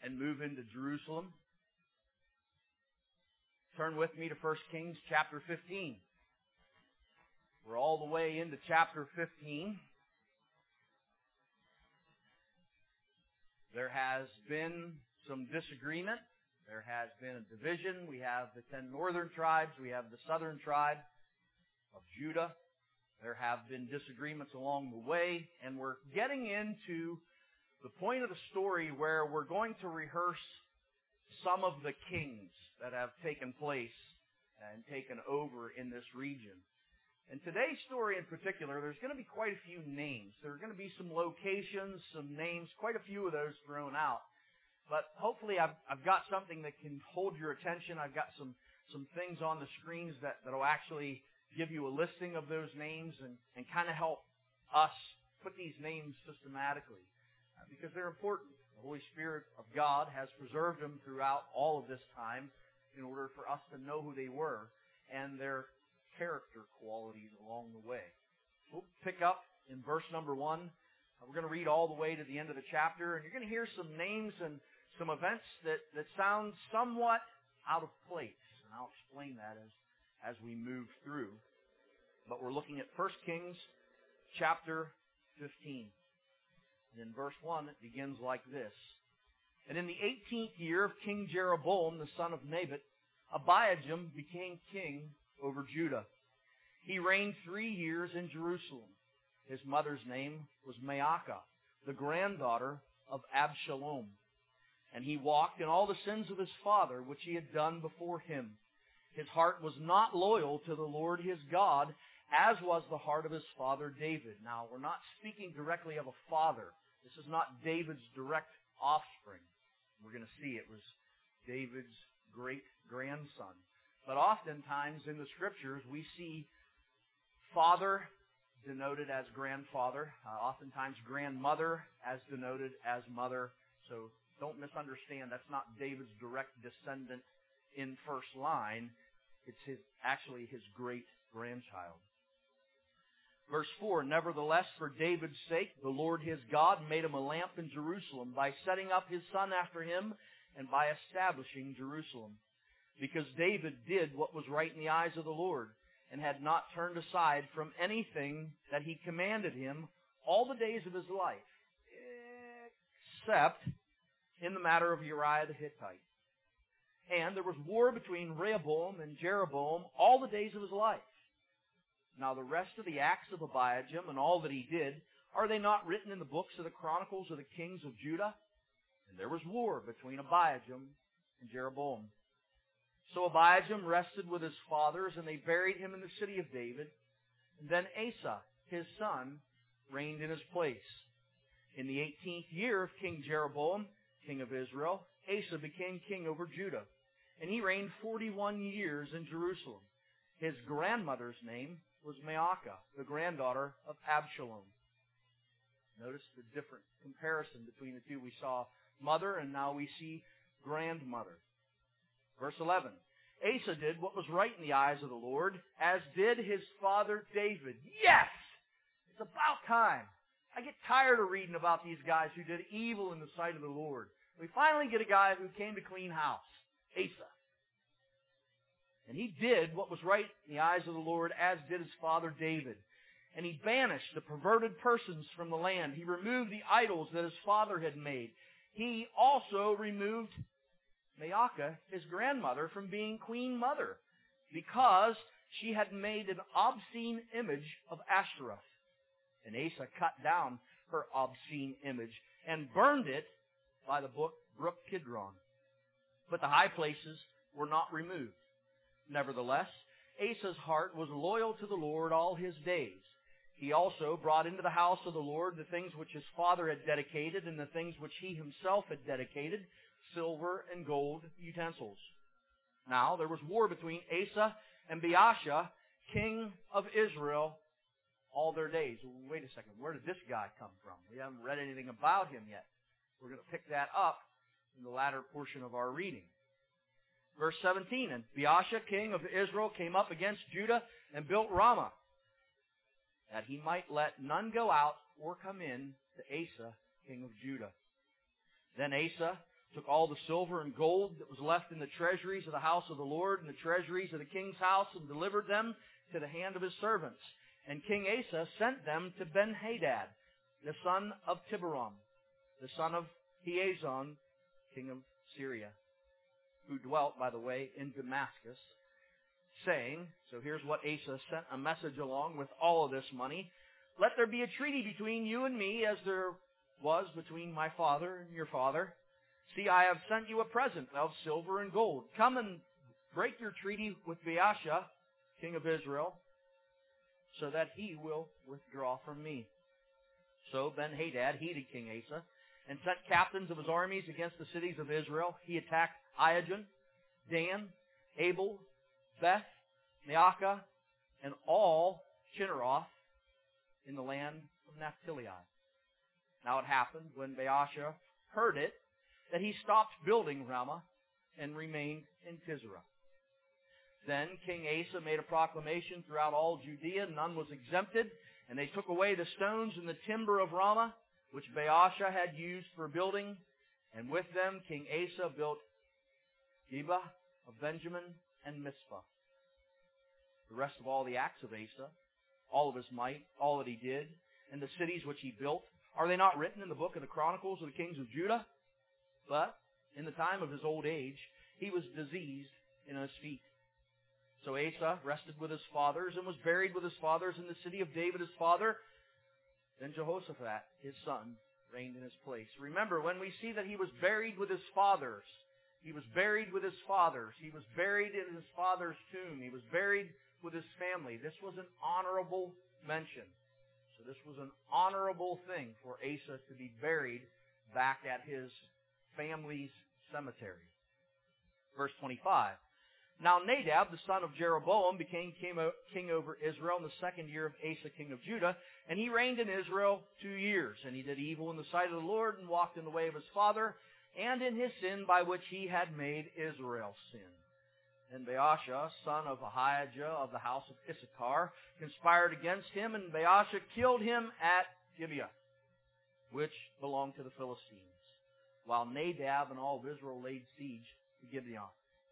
and move into Jerusalem. Turn with me to 1 Kings chapter 15. We're all the way into chapter 15. There has been some disagreement. There has been a division. We have the 10 northern tribes. We have the southern tribe of Judah. There have been disagreements along the way. And we're getting into the point of the story where we're going to rehearse some of the kings that have taken place and taken over in this region. In today's story in particular, there's going to be quite a few names. There are going to be some locations, some names, quite a few of those thrown out. But hopefully I've got something that can hold your attention. I've got some things on the screens that will actually give you a listing of those names and kind of help us put these names systematically. Because they're important. The Holy Spirit of God has preserved them throughout all of this time in order for us to know who they were and their character qualities along the way. We'll pick up in verse number 1. We're going to read all the way to the end of the chapter, and you're going to hear some names and some events that sound somewhat out of place. And I'll explain that as we move through. But we're looking at 1 Kings chapter 15. And in verse 1, it begins like this. And in the 18th year of King Jeroboam, the son of Nebat, Abiajam became king over Judah. He reigned 3 years in Jerusalem. His mother's name was Maacah, the granddaughter of Absalom. And he walked in all the sins of his father, which he had done before him. His heart was not loyal to the Lord his God, as was the heart of his father David. Now, we're not speaking directly of a father. This is not David's direct offspring. We're going to see it was David's great-grandson. But oftentimes in the Scriptures, we see father denoted as grandfather, oftentimes grandmother as denoted as mother. So don't misunderstand, that's not David's direct descendant in first line. It's actually his great-grandchild. Verse 4, Nevertheless, for David's sake, the Lord his God made him a lamp in Jerusalem by setting up his son after him and by establishing Jerusalem. Because David did what was right in the eyes of the Lord and had not turned aside from anything that he commanded him all the days of his life, except in the matter of Uriah the Hittite. And there was war between Rehoboam and Jeroboam all the days of his life. Now the rest of the acts of Abiajam and all that he did, are they not written in the books of the Chronicles of the kings of Judah? And there was war between Abiajam and Jeroboam. So Abiajam rested with his fathers, and they buried him in the city of David. And then Asa, his son, reigned in his place. In the 18th year of King Jeroboam, king of Israel, Asa became king over Judah. And he reigned 41 years in Jerusalem. His grandmother's name was Maacah, the granddaughter of Absalom. Notice the different comparison between the two. We saw mother, and now we see grandmother. Verse 11, Asa did what was right in the eyes of the Lord, as did his father David. Yes! It's about time. I get tired of reading about these guys who did evil in the sight of the Lord. We finally get a guy who came to clean house, Asa. And he did what was right in the eyes of the Lord, as did his father David. And he banished the perverted persons from the land. He removed the idols that his father had made. He also removed Maacah, his grandmother, from being queen mother, because she had made an obscene image of Ashtoreth. And Asa cut down her obscene image and burned it by the brook Kidron. But the high places were not removed. Nevertheless, Asa's heart was loyal to the Lord all his days. He also brought into the house of the Lord the things which his father had dedicated and the things which he himself had dedicated, silver and gold utensils. Now there was war between Asa and Baasha, king of Israel, all their days. Wait a second, where did this guy come from? We haven't read anything about him yet. We're going to pick that up in the latter portion of our reading. Verse 17, And Baasha, king of Israel, came up against Judah and built Ramah, that he might let none go out or come in to Asa, king of Judah. Then Asa took all the silver and gold that was left in the treasuries of the house of the Lord and the treasuries of the king's house and delivered them to the hand of his servants. And King Asa sent them to Ben-Hadad, the son of Tiberam, the son of Hiazon, king of Syria, who dwelt, by the way, in Damascus, saying, so here's what Asa sent a message along with all of this money, let there be a treaty between you and me as there was between my father and your father. See, I have sent you a present of silver and gold. Come and break your treaty with Baasha, king of Israel, so that he will withdraw from me. So Ben-Hadad heeded King Asa and sent captains of his armies against the cities of Israel. He attacked Ijon, Dan, Abel, Beth, Maacah, and all Chinneroth in the land of Naphtali. Now it happened when Baasha heard it that he stopped building Ramah and remained in Tisra. Then King Asa made a proclamation throughout all Judea, none was exempted, and they took away the stones and the timber of Ramah, which Baasha had used for building, and with them King Asa built Geba of Benjamin and Mizpah. The rest of all the acts of Asa, all of his might, all that he did, and the cities which he built, are they not written in the book of the Chronicles of the kings of Judah? But in the time of his old age, he was diseased in his feet. So Asa rested with his fathers and was buried with his fathers in the city of David his father. Then Jehoshaphat, his son, reigned in his place. Remember, when we see that he was buried with his fathers, he was buried with his fathers, he was buried in his father's tomb, he was buried with his family. This was an honorable mention. So this was an honorable thing for Asa to be buried back at his family's cemetery. Verse 25. Now Nadab, the son of Jeroboam, became king over Israel in the second year of Asa, king of Judah, and he reigned in Israel 2 years. And he did evil in the sight of the Lord and walked in the way of his father and in his sin by which he had made Israel sin. And Baasha, son of Ahijah of the house of Issachar, conspired against him, and Baasha killed him at Gibeah, which belonged to the Philistines, while Nadab and all of Israel laid siege to Gibeon.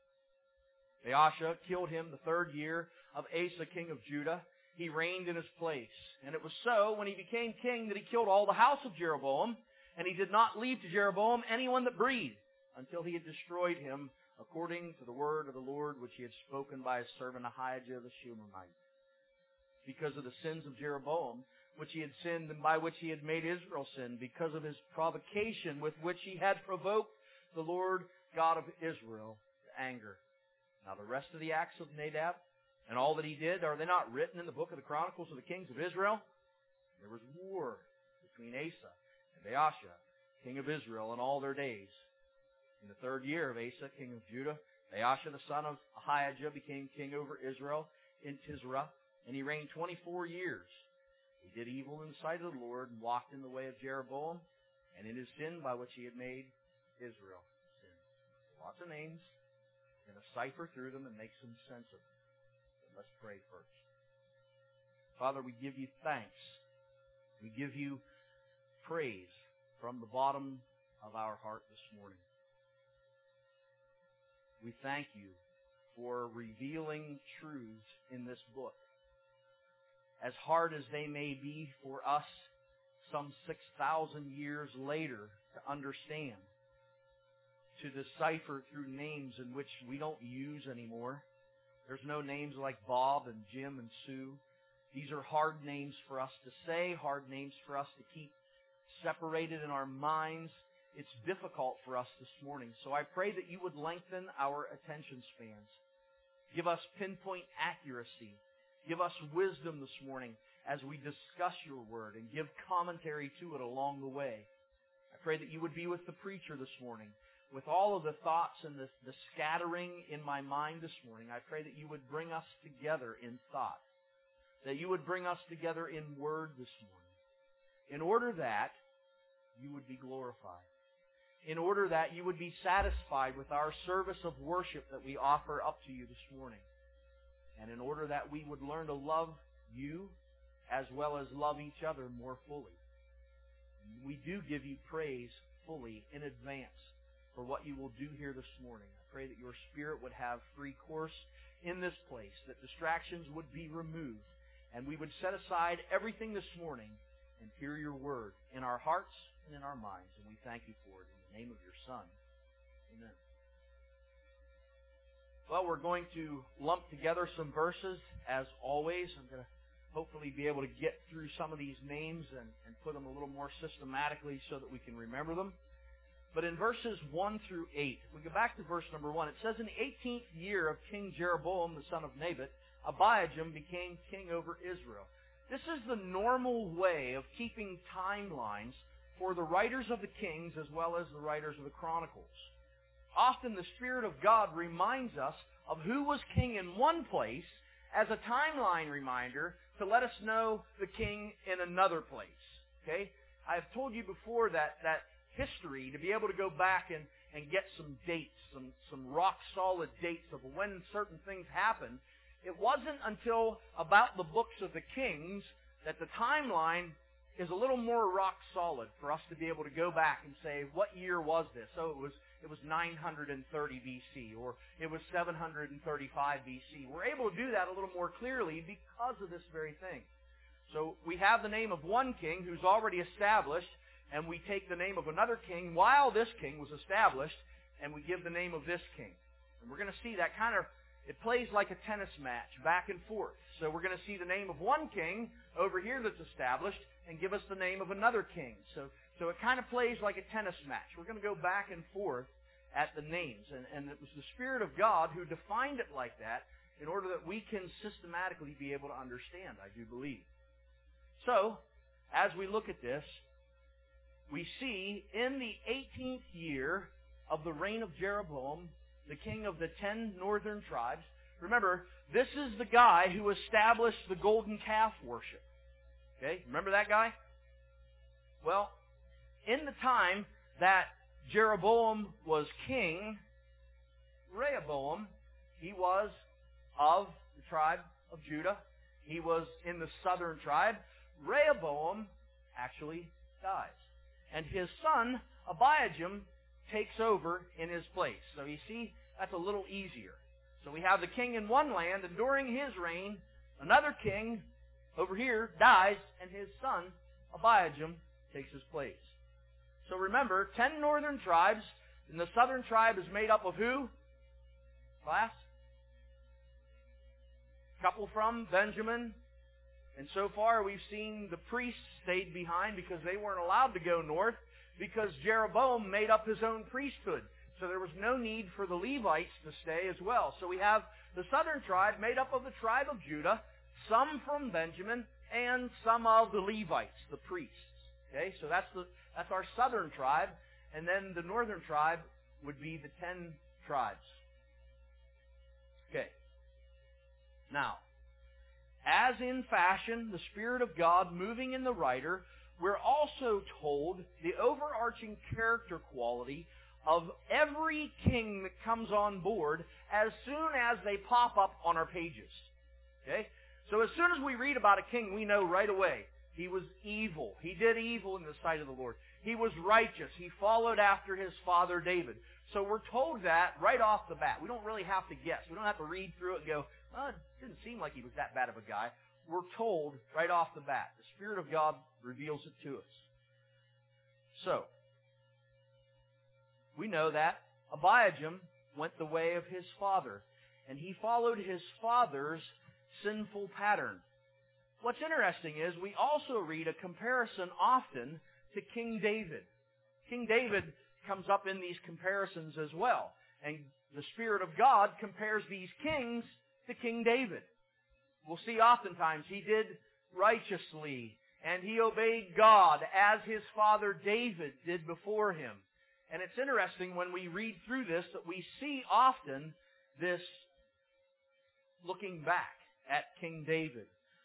Baasha killed him the third year of Asa, king of Judah. He reigned in his place. And it was so, when he became king, that he killed all the house of Jeroboam, and he did not leave to Jeroboam anyone that breathed, until he had destroyed him, according to the word of the Lord, which he had spoken by his servant Ahijah the Shunammite. Because of the sins of Jeroboam, which he had sinned, and by which he had made Israel sin, because of his provocation with which he had provoked the Lord God of Israel to anger. Now the rest of the acts of Nadab and all that he did, are they not written in the book of the Chronicles of the kings of Israel? There was war between Asa and Baasha, king of Israel, in all their days. In the third year of Asa, king of Judah, Baasha the son of Ahijah became king over Israel in Tisra, and he reigned 24 years. He did evil in the sight of the Lord and walked in the way of Jeroboam, and in his sin by which he had made Israel sin. Lots of names. We're going to cipher through them and make some sense of them. But let's pray first. Father, we give you thanks. We give you praise from the bottom of our heart this morning. We thank you for revealing truths in this book. As hard as they may be for us some 6,000 years later to understand, to decipher through names in which we don't use anymore. There's no names like Bob and Jim and Sue. These are hard names for us to say, hard names for us to keep separated in our minds. It's difficult for us this morning. So I pray that you would lengthen our attention spans. Give us pinpoint accuracy. Give us wisdom this morning as we discuss your word and give commentary to it along the way. I pray that you would be with the preacher this morning. With all of the thoughts and the scattering in my mind this morning, I pray that you would bring us together in thought, that you would bring us together in word this morning, in order that you would be glorified, in order that you would be satisfied with our service of worship that we offer up to you this morning, and in order that we would learn to love you as well as love each other more fully. We do give you praise fully in advance for what you will do here this morning. I pray that your Spirit would have free course in this place, that distractions would be removed, and we would set aside everything this morning and hear your word in our hearts and in our minds. And we thank you for it in the name of your Son. Amen. Well, we're going to lump together some verses as always. I'm going to hopefully be able to get through some of these names and put them a little more systematically so that we can remember them. But in verses 1 through 8, we go back to verse number 1. It says, in the 18th year of King Jeroboam, the son of Nebat, Abiajam became king over Israel. This is the normal way of keeping timelines for the writers of the Kings as well as the writers of the Chronicles. Often the Spirit of God reminds us of who was king in one place as a timeline reminder to let us know the king in another place. Okay? I've told you before that history, to be able to go back and get some dates, some rock-solid dates of when certain things happened, it wasn't until about the books of the Kings that the timeline is a little more rock-solid for us to be able to go back and say, what year was this? Oh, it was 930 BC, or it was 735 BC. We're able to do that a little more clearly because of this very thing. So we have the name of one king who's already established, and we take the name of another king while this king was established, and we give the name of this king. And we're going to see that it plays like a tennis match, back and forth. So we're going to see the name of one king over here that's established, and give us the name of another king. So it kind of plays like a tennis match. We're going to go back and forth at the names. And it was the Spirit of God who defined it like that in order that we can systematically be able to understand, I do believe. So, as we look at this, we see in the 18th year of the reign of Jeroboam, the king of the 10 northern tribes. Remember, this is the guy who established the golden calf worship. Okay, remember that guy? Well, in the time that Jeroboam was king, Rehoboam, he was of the tribe of Judah. He was in the southern tribe. Rehoboam actually dies. And his son, Abiajam, takes over in his place. So you see, that's a little easier. So we have the king in one land, and during his reign, another king over here dies, and his son, Abiajam, takes his place. So remember, 10 northern tribes, and the southern tribe is made up of who? Class? A couple from Benjamin. And so far we've seen the priests stayed behind because they weren't allowed to go north because Jeroboam made up his own priesthood. So there was no need for the Levites to stay as well. So we have the southern tribe made up of the tribe of Judah, some from Benjamin, and some of the Levites, the priests. Okay, so that's our southern tribe, and then the northern tribe would be the 10 tribes. Okay. Now, as in fashion, the Spirit of God moving in the writer, we're also told the overarching character quality of every king that comes on board as soon as they pop up on our pages. Okay? So as soon as we read about a king, we know right away he was evil. He did evil in the sight of the Lord. He was righteous. He followed after his father David. So we're told that right off the bat. We don't really have to guess. We don't have to read through it and go, oh, it didn't seem like he was that bad of a guy. We're told right off the bat. The Spirit of God reveals it to us. So, we know that Abiajam went the way of his father, and he followed his father's sinful pattern. What's interesting is we also read a comparison often to King David. King David comes up in these comparisons as well. And the Spirit of God compares these kings to King David. We'll see oftentimes he did righteously, and he obeyed God as his father David did before him. And it's interesting when we read through this that we see often this looking back at King David.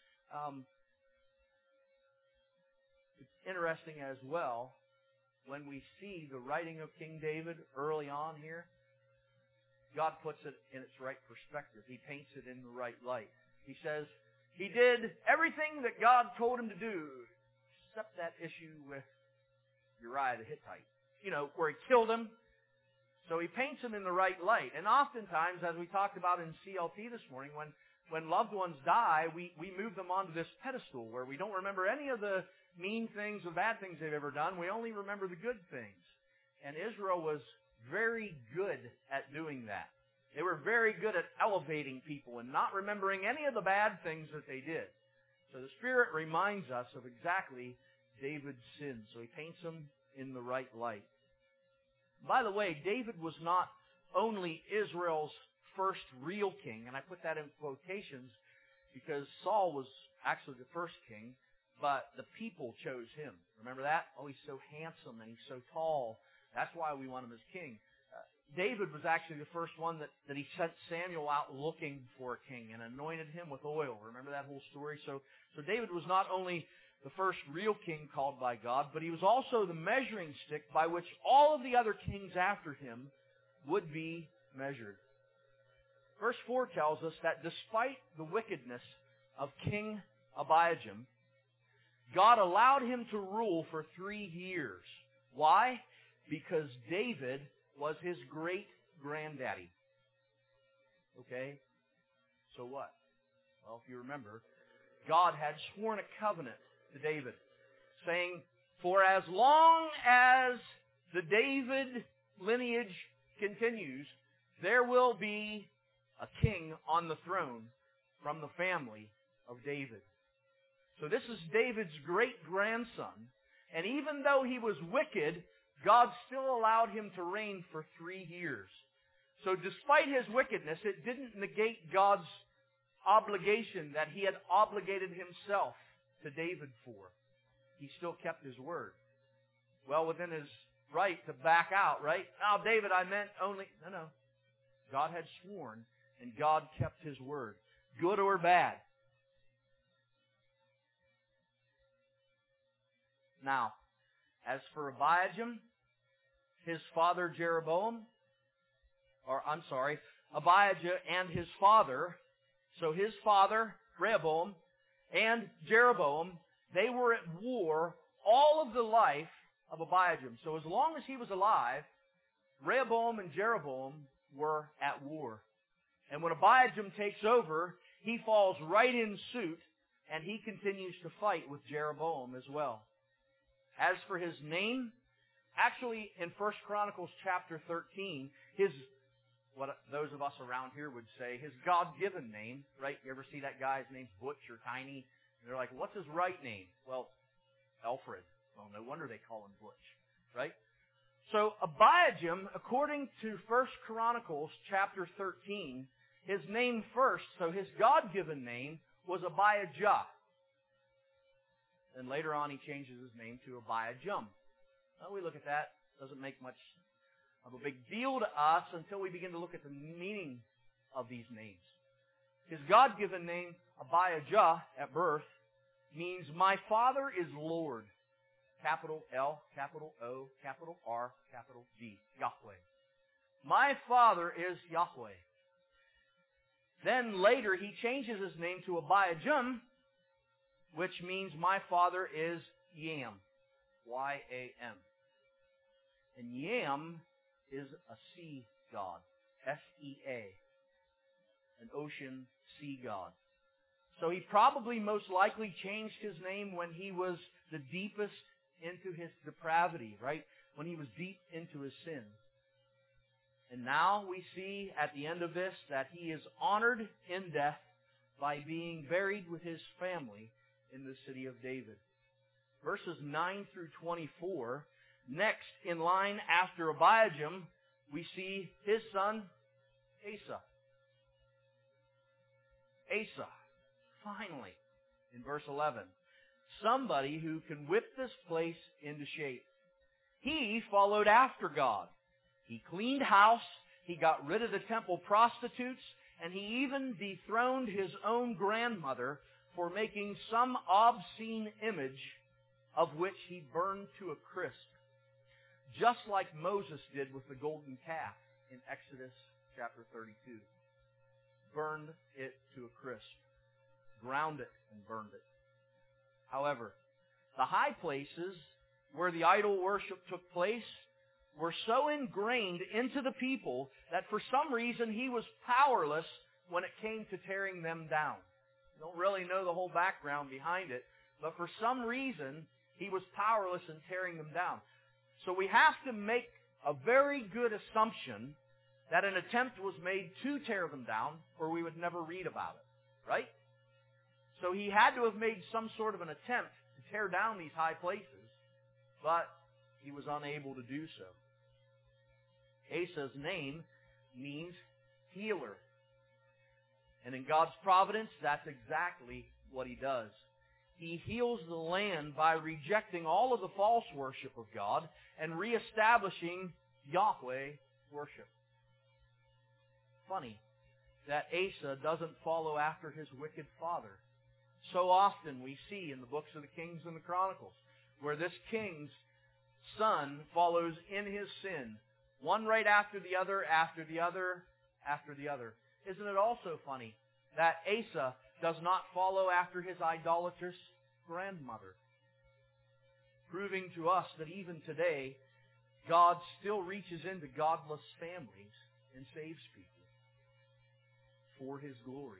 It's interesting as well when we see the writing of King David early on here. God puts it in its right perspective. He paints it in the right light. He says, he did everything that God told him to do, except that issue with Uriah the Hittite. You know, where he killed him. So he paints them in the right light. And oftentimes, as we talked about in CLT this morning, when loved ones die, we move them onto this pedestal where we don't remember any of the mean things or bad things they've ever done. We only remember the good things. And Israel was very good at doing that. They were very good at elevating people and not remembering any of the bad things that they did. So the Spirit reminds us of exactly David's sins. So he paints them in the right light. By the way, David was not only Israel's first real king, and I put that in quotations because Saul was actually the first king, but the people chose him. Remember that? Oh, he's so handsome and he's so tall. That's why we want him as king. David was actually the first one that he sent Samuel out looking for a king and anointed him with oil. Remember that whole story? So David was not only the first real king called by God, but he was also the measuring stick by which all of the other kings after him would be measured. Verse 4 tells us that despite the wickedness of King Abijam, God allowed him to rule for 3 years. Why? Because David was his great-granddaddy. Okay? So what? Well, if you remember, God had sworn a covenant to David, saying, for as long as the David lineage continues, there will be a king on the throne from the family of David. So this is David's great-grandson, and even though he was wicked, God still allowed him to reign for 3 years. So despite his wickedness, it didn't negate God's obligation that he had obligated himself to David for. He still kept his word. Well, within his right to back out, right? Now, David, I meant only... No. God had sworn, and God kept his word. Good or bad. Now, as for Abijam, his father Abijah and his father, so his father, Rehoboam, and Jeroboam, they were at war all of the life of Abijam. So as long as he was alive, Rehoboam and Jeroboam were at war. And when Abijam takes over, he falls right in suit, and he continues to fight with Jeroboam as well. As for his name, actually in 1 Chronicles chapter 13, what those of us around here would say, his God-given name, right? You ever see that guy's name's Butch or Tiny? And they're like, what's his right name? Well, Alfred. Well, no wonder they call him Butch, right? So Abijam, according to 1 Chronicles chapter 13, his name first, so his God-given name was Abijah. And later on he changes his name to Abijam. Well, we look at that. Doesn't make much of a big deal to us until we begin to look at the meaning of these names. His God-given name, Abijah, at birth, means my father is Lord. Capital L, capital O, capital R, capital D. Yahweh. My father is Yahweh. Then later he changes his name to Abijam, which means my father is Yam. Y-A-M. And Yam is a sea god. S-E-A. An ocean sea god. So he probably most likely changed his name when he was the deepest into his depravity, right? When he was deep into his sin. And now we see at the end of this that he is honored in death by being buried with his family in the city of David. Verses 9 through 24. Next in line after Abijam, we see his son, Asa. Asa, finally, in verse 11. Somebody who can whip this place into shape. He followed after God. He cleaned house, he got rid of the temple prostitutes, and he even dethroned his own grandmother for making some obscene image of which he burned to a crisp. Just like Moses did with the golden calf in Exodus chapter 32. Burned it to a crisp. Ground it and burned it. However, the high places where the idol worship took place were so ingrained into the people that for some reason he was powerless when it came to tearing them down. We don't really know the whole background behind it, but for some reason he was powerless in tearing them down. So we have to make a very good assumption that an attempt was made to tear them down, or we would never read about it, right? So he had to have made some sort of an attempt to tear down these high places, but he was unable to do so. Asa's name means healer. And in God's providence, that's exactly what he does. He heals the land by rejecting all of the false worship of God and reestablishing Yahweh worship. Funny that Asa doesn't follow after his wicked father. So often we see in the books of the Kings and the Chronicles where this king's son follows in his sin, one right after the other, after the other, after the other. Isn't it also funny that Asa does not follow after his idolatrous grandmother? Proving to us that even today, God still reaches into godless families and saves people for His glory.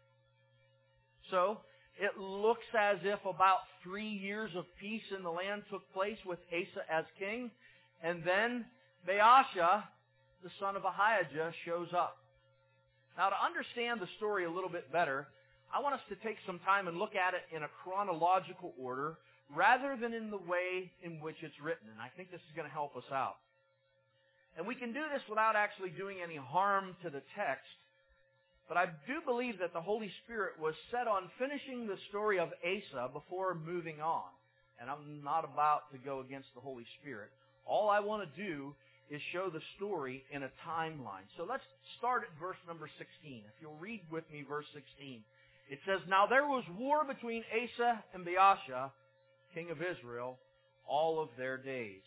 So, it looks as if about 3 years of peace in the land took place with Asa as king, and then Baasha, the son of Ahijah, shows up. Now, to understand the story a little bit better, I want us to take some time and look at it in a chronological order rather than in the way in which it's written. And I think this is going to help us out. And we can do this without actually doing any harm to the text. But I do believe that the Holy Spirit was set on finishing the story of Asa before moving on. And I'm not about to go against the Holy Spirit. All I want to do is show the story in a timeline. So let's start at verse number 16. If you'll read with me verse 16. It says, "Now there was war between Asa and Baasha, king of Israel, all of their days."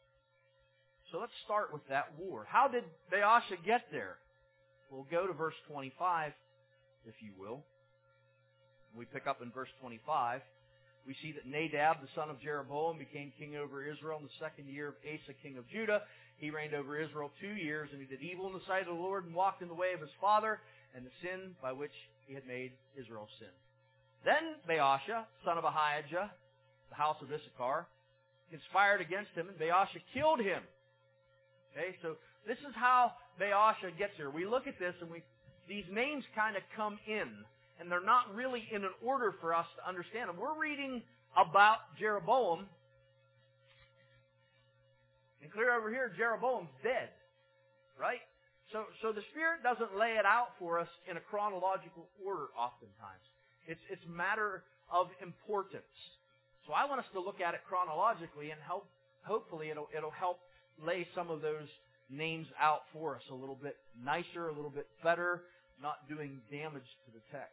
So let's start with that war. How did Baasha get there? We'll go to verse 25, if you will. We pick up in verse 25. We see that Nadab, the son of Jeroboam, became king over Israel in the second year of Asa, king of Judah. He reigned over Israel 2 years, and he did evil in the sight of the Lord and walked in the way of his father and the sin by which he had made Israel sin. Then Baasha, son of Ahijah, the house of Issachar, conspired against him, and Baasha killed him. Okay, so this is how Baasha gets here. We look at this, and these names kind of come in, and they're not really in an order for us to understand them. We're reading about Jeroboam, and clear over here, Jeroboam's dead, right? So the Spirit doesn't lay it out for us in a chronological order oftentimes. It's a matter of importance. So I want us to look at it chronologically, and hopefully it'll help lay some of those names out for us a little bit nicer, a little bit better, not doing damage to the text.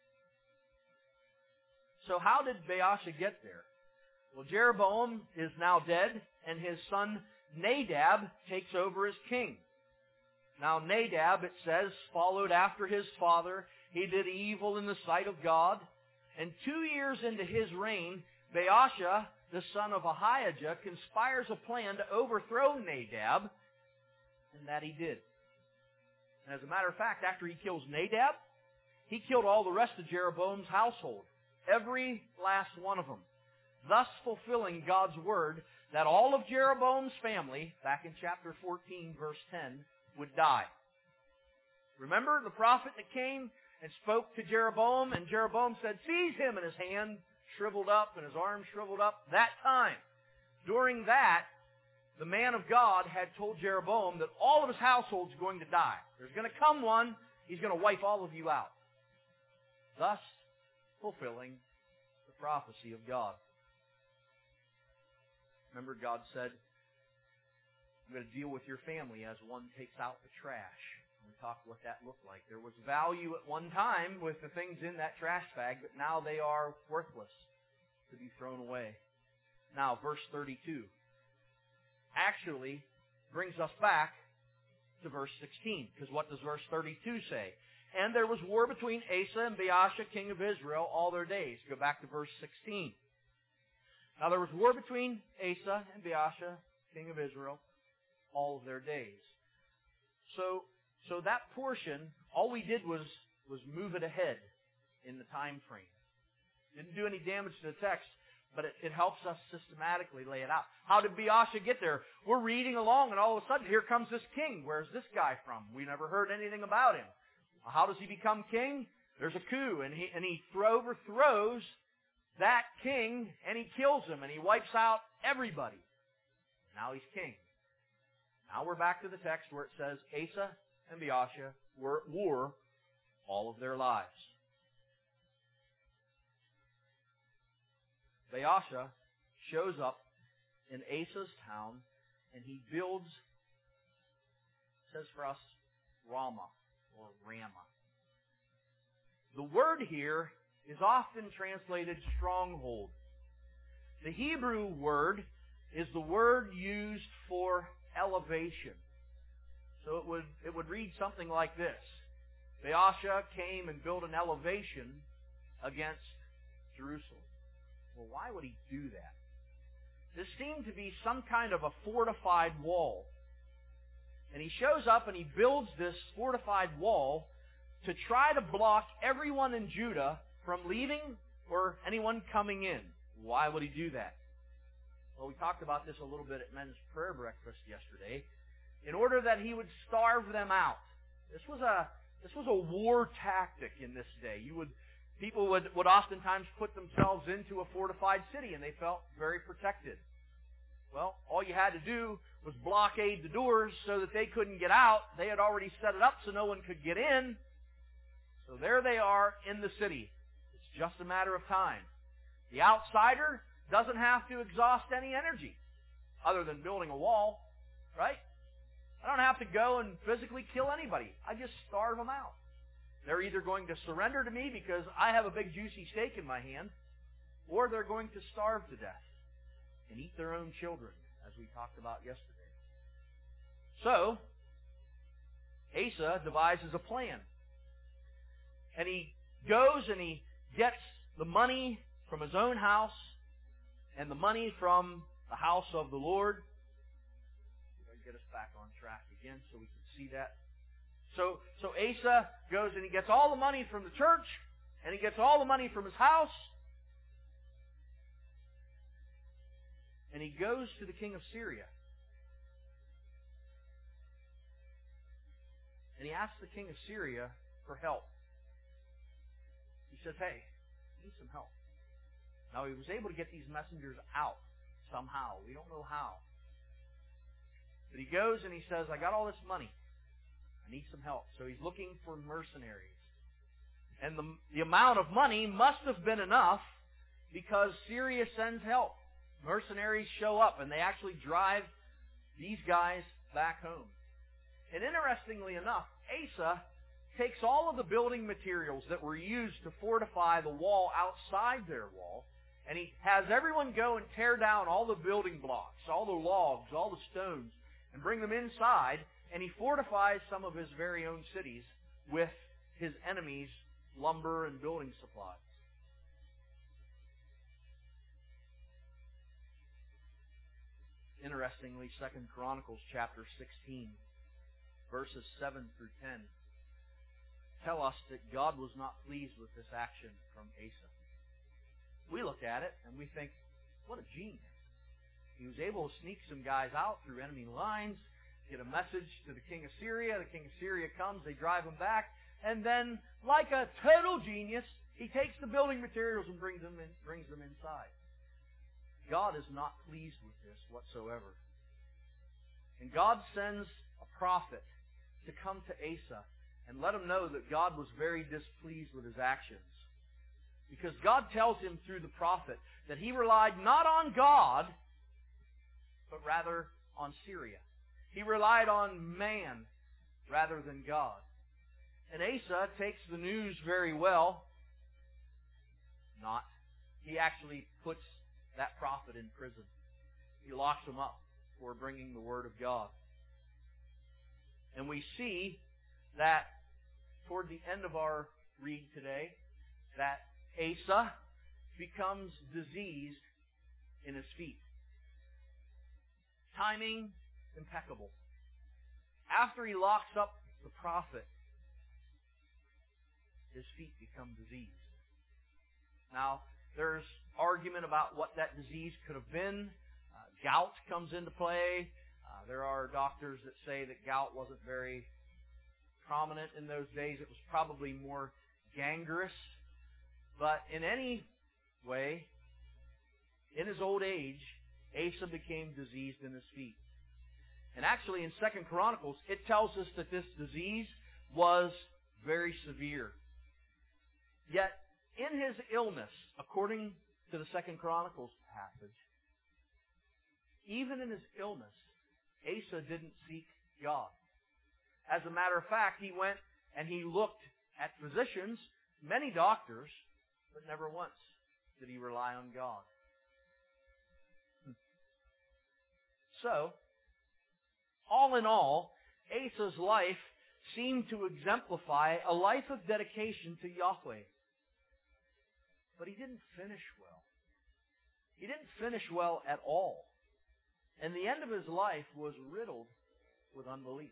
So how did Baasha get there? Well, Jeroboam is now dead, and his son Nadab takes over as king. Now Nadab, it says, followed after his father. He did evil in the sight of God. And 2 years into his reign, Baasha, the son of Ahijah, conspires a plan to overthrow Nadab, and that he did. And as a matter of fact, after he kills Nadab, he killed all the rest of Jeroboam's household. Every last one of them. Thus fulfilling God's word that all of Jeroboam's family, back in chapter 14, verse 10, would die. Remember the prophet that came and spoke to Jeroboam, and Jeroboam said, "Seize him," and his hand shriveled up and his arm shriveled up. That time, during that, the man of God had told Jeroboam that all of his household's going to die. There's going to come one, he's going to wipe all of you out. Thus, fulfilling the prophecy of God. Remember, God said, "I'm going to deal with your family as one takes out the trash." And we talked what that looked like. There was value at one time with the things in that trash bag, but now they are worthless to be thrown away. Now, verse 32 actually brings us back to verse 16. Because what does verse 32 say? "And there was war between Asa and Baasha, king of Israel, all their days." Go back to verse 16. Now there was war between Asa and Baasha, king of Israel, all of their days. So that portion, all we did was move it ahead in the time frame. Didn't do any damage to the text, but it helps us systematically lay it out. How did Baasha get there? We're reading along, and all of a sudden, here comes this king. Where's this guy from? We never heard anything about him. How does he become king? There's a coup, and he overthrows that king, and he kills him, and he wipes out everybody. Now he's king. Now we're back to the text where it says Asa and Baasha were at war all of their lives. Baasha shows up in Asa's town, and he builds, it says for us, Ramah or Ramah. The word here is often translated stronghold. The Hebrew word is the word used for elevation. So it would read something like this. Baasha came and built an elevation against Jerusalem. Well, why would he do that? This seemed to be some kind of a fortified wall. And he shows up and he builds this fortified wall to try to block everyone in Judah from leaving or anyone coming in. Why would he do that? Well, we talked about this a little bit at men's prayer breakfast yesterday. In order that he would starve them out. This was a war tactic in this day. People would oftentimes put themselves into a fortified city, and they felt very protected. Well, all you had to do was blockade the doors so that they couldn't get out. They had already set it up so no one could get in. So there they are in the city. It's just a matter of time. The outsider doesn't have to exhaust any energy other than building a wall, right? I don't have to go and physically kill anybody. I just starve them out. They're either going to surrender to me because I have a big juicy steak in my hand, or they're going to starve to death and eat their own children, as we talked about yesterday. So, Asa devises a plan. And he goes and he gets the money from his own house and the money from the house of the Lord. Get us back on track again so we can see that. So Asa goes and he gets all the money from the church, and he gets all the money from his house, and he goes to the king of Syria. And he asks the king of Syria for help. He says, hey, I need some help. Now, he was able to get these messengers out somehow. We don't know how. But he goes and he says, I got all this money. I need some help. So he's looking for mercenaries. And the amount of money must have been enough because Syria sends help. Mercenaries show up and they actually drive these guys back home. And interestingly enough, Asa takes all of the building materials that were used to fortify the wall outside their wall, and he has everyone go and tear down all the building blocks, all the logs, all the stones, and bring them inside, and he fortifies some of his very own cities with his enemies' lumber and building supplies. Interestingly, 2 Chronicles chapter 16, verses 7 through 10, tell us that God was not pleased with this action from Asa. We look at it and we think, what a genius. He was able to sneak some guys out through enemy lines, get a message to the king of Syria. The king of Syria comes, they drive him back, and then, like a total genius, he takes the building materials and brings them inside. God is not pleased with this whatsoever. And God sends a prophet to come to Asa and let him know that God was very displeased with his actions. Because God tells him through the prophet that he relied not on God, but rather on Syria. He relied on man rather than God. And Asa takes the news very well. Not. He actually puts that prophet in prison. He locks him up for bringing the word of God. And we see that toward the end of our read today, that Asa becomes diseased in his feet. Timing, impeccable. after he locks up the prophet, his feet become diseased. Now, there's argument about what that disease could have been. Gout comes into play. There are doctors that say that gout wasn't very prominent in those days. It was probably more gangrenous. But in any way, in his old age, Asa became diseased in his feet. And actually in 2 Chronicles, it tells us that this disease was very severe. Yet, in his illness, according to the 2 Chronicles passage, even in his illness, Asa didn't seek God. As a matter of fact, he went and he looked at physicians, many doctors, but never once did he rely on God. So, all in all, Asa's life seemed to exemplify a life of dedication to Yahweh. But he didn't finish well. He didn't finish well at all. And the end of his life was riddled with unbelief.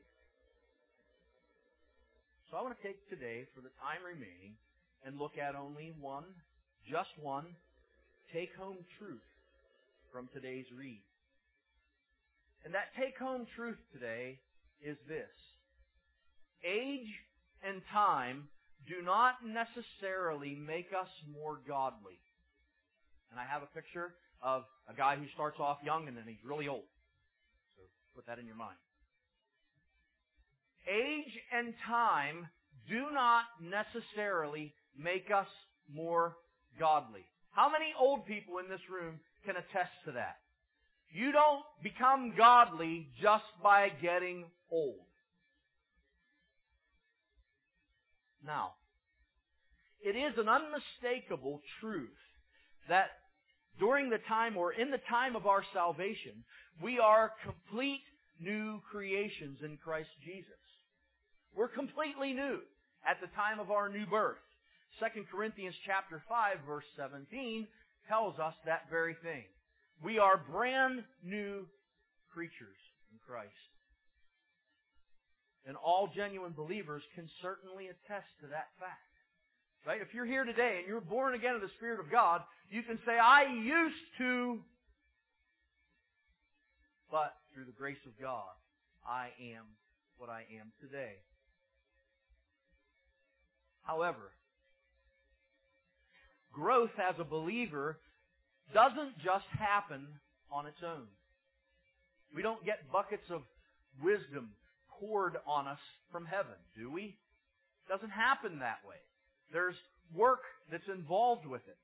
So I want to take today, for the time remaining, and look at only one, just one, take-home truth from today's read. And that take-home truth today is this: age and time do not necessarily make us more godly. And I have a picture of a guy who starts off young and then he's really old. So put that in your mind. Age and time do not necessarily make us more godly. How many old people in this room can attest to that? You don't become godly just by getting old. Now, it is an unmistakable truth that during the time or in the time of our salvation, we are complete new creations in Christ Jesus. We're completely new at the time of our new birth. 2 Corinthians chapter 5, verse 17 tells us that very thing. We are brand new creatures in Christ. And all genuine believers can certainly attest to that fact. Right? If you're here today and you're born again of the Spirit of God, you can say, I used to, but through the grace of God, I am what I am today. However, growth as a believer doesn't just happen on its own. We don't get buckets of wisdom poured on us from heaven, do we? It doesn't happen that way. There's work that's involved with it.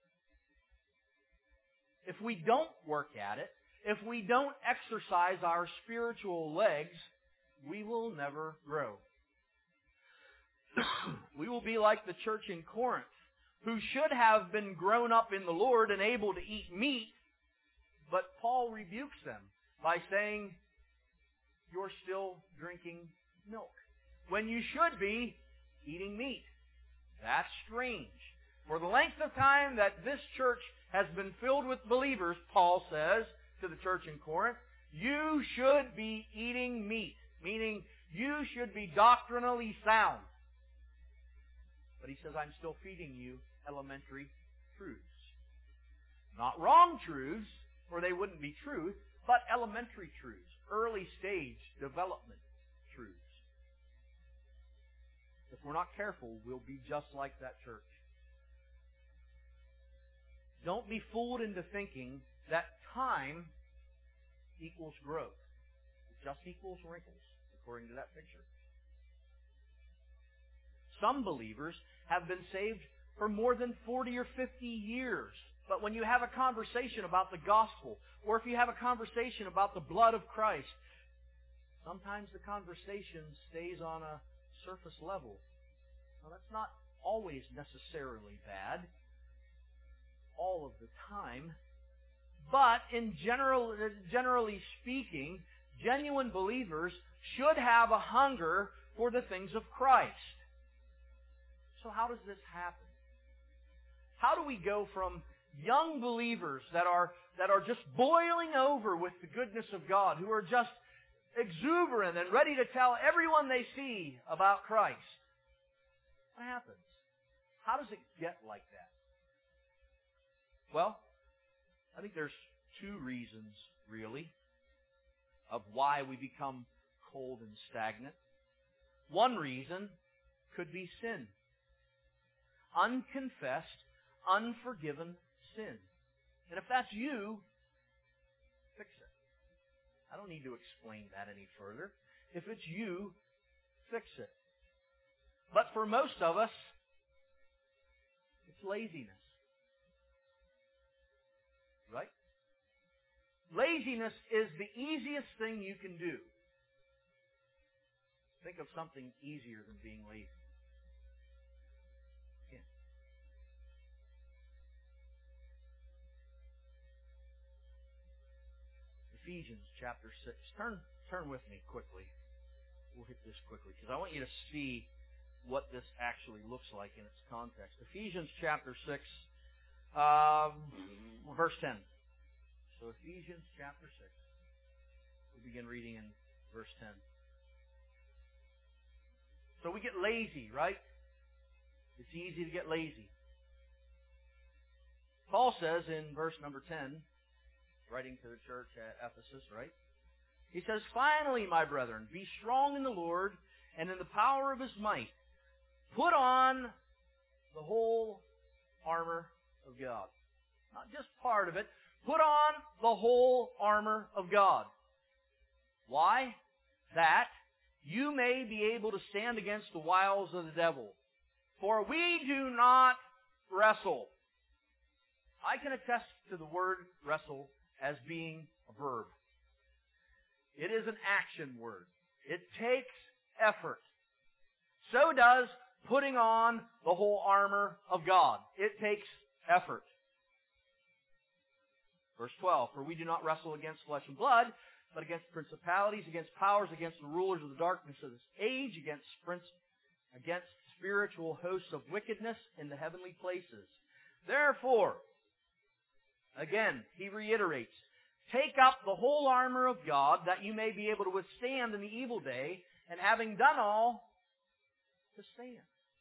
If we don't work at it, if we don't exercise our spiritual legs, we will never grow. We will be like the church in Corinth, who should have been grown up in the Lord and able to eat meat, but Paul rebukes them by saying, you're still drinking milk, when you should be eating meat. That's strange. For the length of time that this church has been filled with believers, Paul says to the church in Corinth, you should be eating meat, meaning you should be doctrinally sound. But he says, I'm still feeding you elementary truths. Not wrong truths, or they wouldn't be truth, but elementary truths, early stage development truths. If we're not careful, we'll be just like that church. Don't be fooled into thinking that time equals growth. It just equals wrinkles, according to that picture. Some believers have been saved for more than 40 or 50 years. But when you have a conversation about the gospel, or if you have a conversation about the blood of Christ, sometimes the conversation stays on a surface level. Now, that's not always necessarily bad, all of the time. But generally speaking, genuine believers should have a hunger for the things of Christ. So how does this happen? How do we go from young believers that are just boiling over with the goodness of God, who are just exuberant and ready to tell everyone they see about Christ. What happens? How does it get like that? Well, I think there's two reasons, really, of why we become cold and stagnant. One reason could be sin. Unconfessed, unforgiven sin. And if that's you, fix it. I don't need to explain that any further. If it's you, fix it. But for most of us, it's laziness. Right? Laziness is the easiest thing you can do. Think of something easier than being lazy. Yeah. Ephesians chapter 6. Turn with me quickly. We'll hit this quickly because I want you to see what this actually looks like in its context. Ephesians chapter 6, verse 10. So Ephesians chapter 6. We'll begin reading in verse 10. So we get lazy, right? It's easy to get lazy. Paul says in verse number 10, writing to the church at Ephesus, right? He says, "Finally, my brethren, be strong in the Lord and in the power of His might. Put on the whole armor of God." Not just part of it. Put on the whole armor of God. Why? That you may be able to stand against the wiles of the devil. For we do not wrestle. I can attest to the word wrestle as being a verb. It is an action word. It takes effort. So does putting on the whole armor of God. It takes effort. Verse 12, "For we do not wrestle against flesh and blood, but against principalities, against powers, against the rulers of the darkness of this age, against spiritual hosts of wickedness in the heavenly places. Therefore," again, he reiterates, "take up the whole armor of God, that you may be able to withstand in the evil day, and having done all, to stand.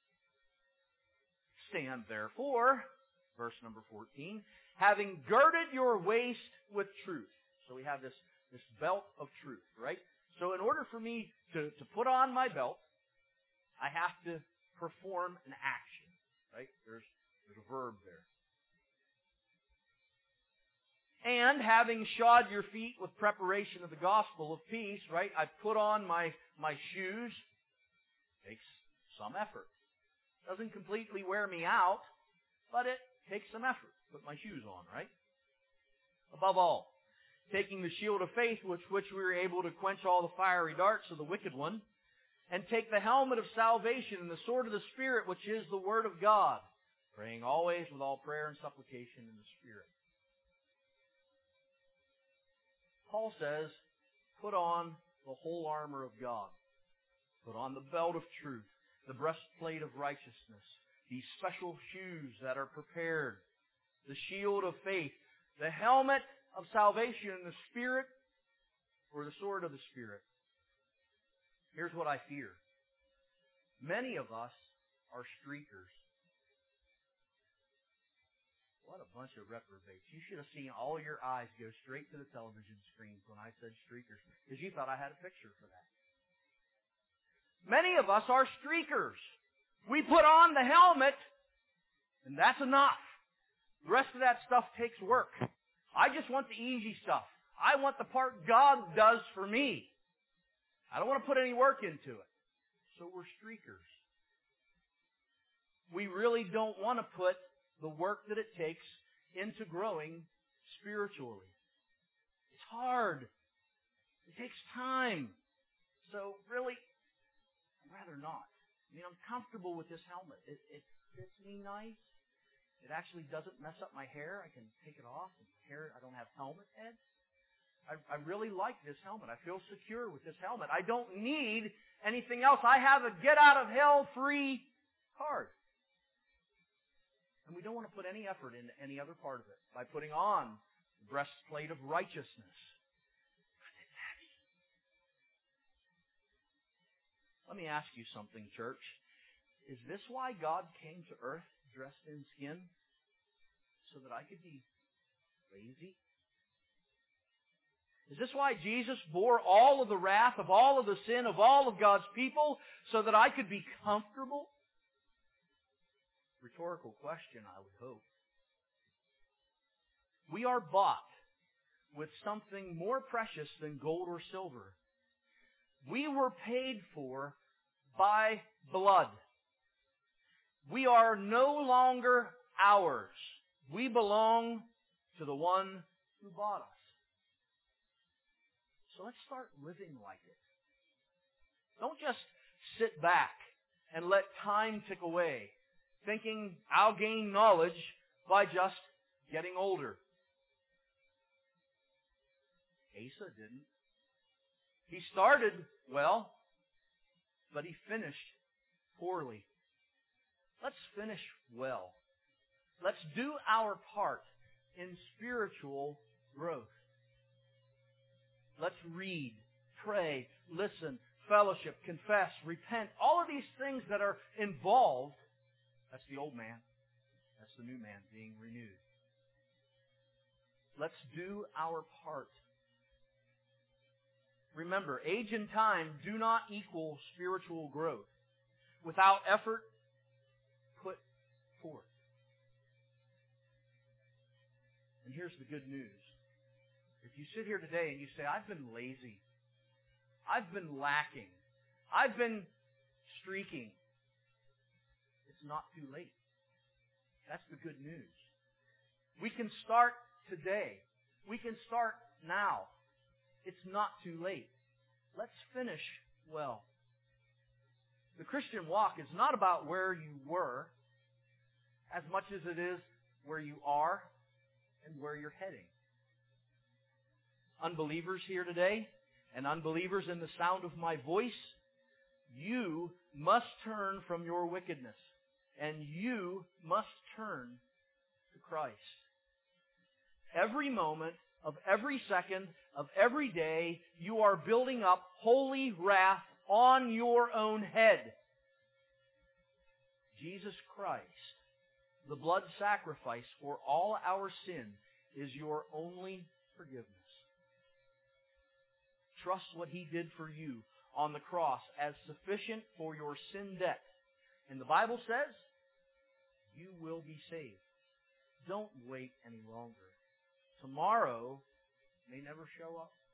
Stand therefore," verse number 14, "having girded your waist with truth." So we have this belt of truth, right? So in order for me to put on my belt, I have to perform an action, right? There's a verb there. "And having shod your feet with preparation of the gospel of peace," right? I put on my shoes. Takes some effort. Doesn't completely wear me out, but it takes some effort to put my shoes on, right? "Above all, taking the shield of faith with which we are able to quench all the fiery darts of the wicked one, and take the helmet of salvation and the sword of the Spirit, which is the Word of God, praying always with all prayer and supplication in the Spirit." Paul says, put on the whole armor of God. Put on the belt of truth, the breastplate of righteousness, these special shoes that are prepared, the shield of faith, the helmet of salvation in the Spirit, or the sword of the Spirit. Here's what I fear. Many of us are streakers. What a bunch of reprobates. You should have seen all your eyes go straight to the television screens when I said streakers, because you thought I had a picture for that. Many of us are streakers. We put on the helmet, and that's enough. The rest of that stuff takes work. I just want the easy stuff. I want the part God does for me. I don't want to put any work into it. So we're streakers. We really don't want to put the work that it takes into growing spiritually. It's hard. It takes time. So really, I'd rather not. I mean, I'm comfortable with this helmet. It fits me nice. It actually doesn't mess up my hair. I can take it off. I don't have helmet head. I really like this helmet. I feel secure with this helmet. I don't need anything else. I have a get-out-of-hell-free card. And we don't want to put any effort into any other part of it by putting on the breastplate of righteousness. But it's heavy. Let me ask you something, church. Is this why God came to earth dressed in skin? So that I could be lazy? Is this why Jesus bore all of the wrath of all of the sin of all of God's people so that I could be comfortable? Rhetorical question, I would hope. We are bought with something more precious than gold or silver. We were paid for by blood. We are no longer ours. We belong to the one who bought us. So let's start living like it. Don't just sit back and let time tick away, thinking I'll gain knowledge by just getting older. Asa didn't. He started well, but he finished poorly. Let's finish well. Let's do our part in spiritual growth. Let's read, pray, listen, fellowship, confess, repent. All of these things that are involved, that's the old man. That's the new man being renewed. Let's do our part. Remember, age and time do not equal spiritual growth. Without effort, put forth. And here's the good news. If you sit here today and you say, I've been lazy, I've been lacking, I've been streaking, it's not too late. That's the good news. We can start today. We can start now. It's not too late. Let's finish well. The Christian walk is not about where you were as much as it is where you are and where you're heading. Unbelievers here today and unbelievers in the sound of my voice, you must turn from your wickedness and you must turn to Christ. Every moment of every second of every day, you are building up holy wrath on your own head. Jesus Christ, the blood sacrifice for all our sin, is your only forgiveness. Trust what He did for you on the cross as sufficient for your sin debt. And the Bible says, you will be saved. Don't wait any longer. Tomorrow may never show up.